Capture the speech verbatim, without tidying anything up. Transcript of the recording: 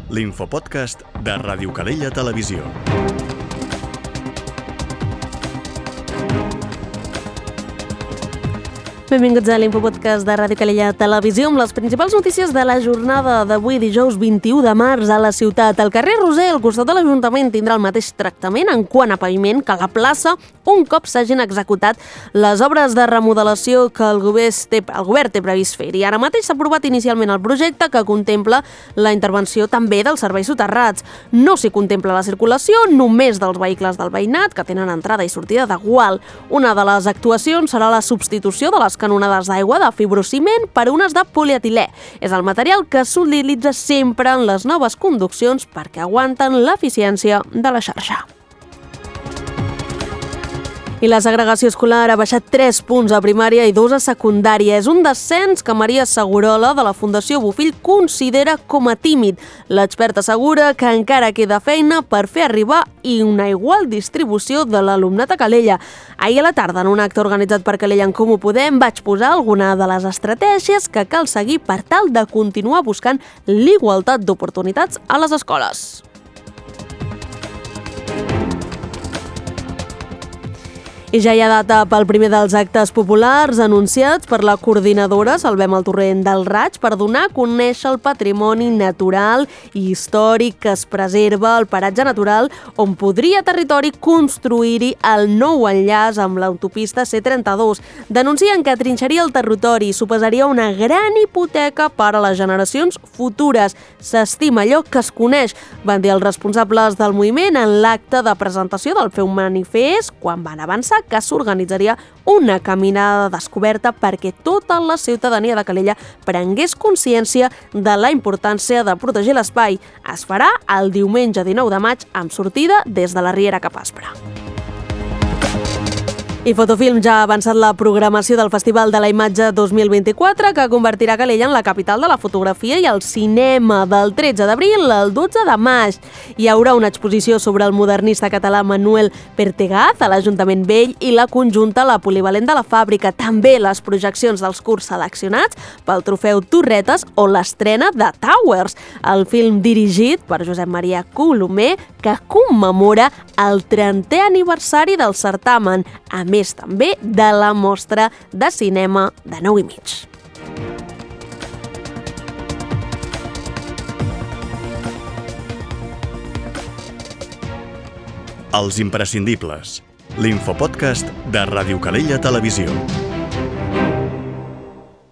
l'infopodcast de Ràdio Calella Televisió. Benvinguts a l'Infopodcast de Ràdio Calella Televisió amb les principals notícies de la jornada d'avui, dijous vint-i-u de març, a la ciutat. El carrer Roser, al costat de l'Ajuntament, tindrà el mateix tractament en quant a paviment que la plaça un cop s'hagin executat les obres de remodelació que el govern té, el govern té previst fer. I ara mateix s'ha aprovat inicialment el projecte que contempla la intervenció també dels serveis soterrats. No s'hi contempla la circulació només dels vehicles del veïnat que tenen entrada i sortida de gual. Una de les actuacions serà la substitució de les canonades d'aigua de fibrociment per unes de polietilè. És el material que s'utilitza sempre en les noves conduccions perquè aguanten l'eficiència de la xarxa. I la segregació escolar ha baixat tres punts a primària i dos a secundària. És un descens que Maria Segurola, de la Fundació Bofill, considera com a tímid. L'experta assegura que encara queda feina per fer arribar i una igual distribució de l'alumnat a Calella. Ahir a la tarda, en un acte organitzat per Calella en Comú Podem, vaig posar alguna de les estratègies que cal seguir per tal de continuar buscant l'igualtat d'oportunitats a les escoles. I ja hi ha data pel primer dels actes populars anunciats per la coordinadora Salvem el Torrent del Raig per donar a conèixer el patrimoni natural i històric que es preserva al paratge natural on podria territori construir-hi el nou enllaç amb l'autopista C trenta-dos. Denuncien que trinxaria el territori i suposaria una gran hipoteca per a les generacions futures. S'estima allò que es coneix, van dir els responsables del moviment en l'acte de presentació del Feu Manifest quan van avançar que s'organitzaria una caminada descoberta perquè tota la ciutadania de Calella prengués consciència de la importància de protegir l'espai. Es farà el diumenge dinou de maig amb sortida des de la Riera cap a Aspra. I Fotofilm ja ha avançat la programació del Festival de la Imatge dos mil vint-i-quatre, que convertirà Calella en la capital de la fotografia i el cinema del tretze d'abril al dotze de maig. Hi haurà una exposició sobre el modernista català Manuel Pertegaz a l'Ajuntament Vell i la conjunta a la Polivalent de la Fàbrica. També les projeccions dels curts seleccionats pel trofeu Torretes o l'estrena de Towers, el film dirigit per Josep Maria Colomer que commemora el trentè aniversari del certamen, a més també de la mostra de cinema de nou i mig. Els imprescindibles, l'infopodcast de Ràdio Calella Televisió.